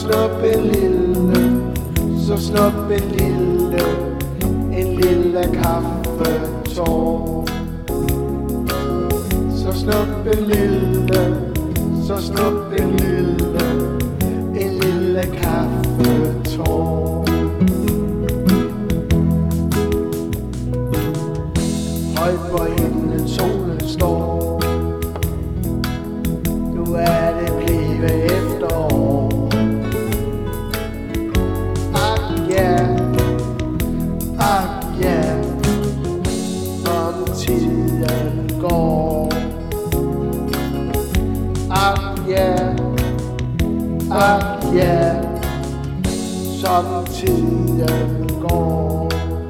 snup en lille, så snup en lille kaffetår. Så snup en lille, så snup en lille kaffetår. Højt på himlen solen står, nu er det blevet efterår. Ja, som tiden går. Ja, som tiden går.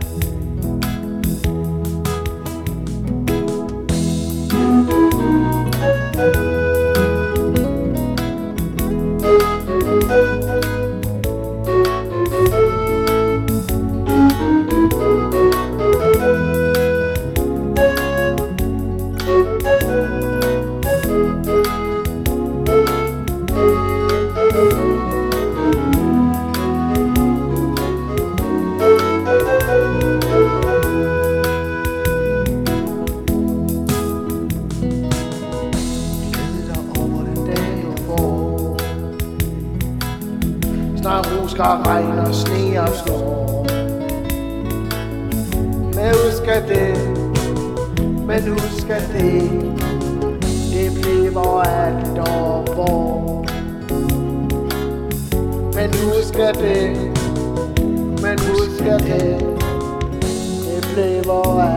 Snart rusker regn og sne og storm. Men husk at det bliver alt år. Men husk at det bliver alt